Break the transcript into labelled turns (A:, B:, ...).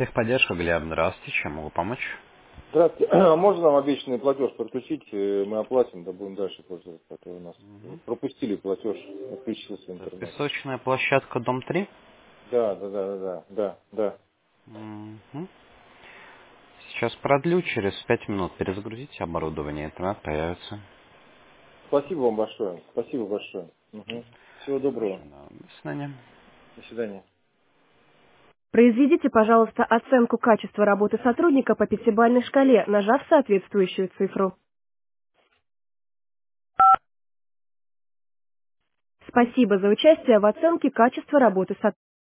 A: Техподдержка, Глеб, здравствуйте, чем могу помочь?
B: Здравствуйте. Можно нам обещанный платеж подключить? Мы оплатим, да будем дальше пользоваться. А то у нас пропустили платеж, отключился
A: Это
B: интернет.
A: песочная площадка, дом 3.
B: Да.
A: Мгм. Сейчас продлю, через 5 минут перезагрузите оборудование, интернет появится.
B: Спасибо вам большое. Спасибо большое. Мгм. Всего доброго.
A: Да, до свидания.
B: До свидания.
C: Произведите, пожалуйста, оценку качества работы сотрудника по пятибалльной шкале, нажав соответствующую цифру. Спасибо за участие в оценке качества работы сотрудника.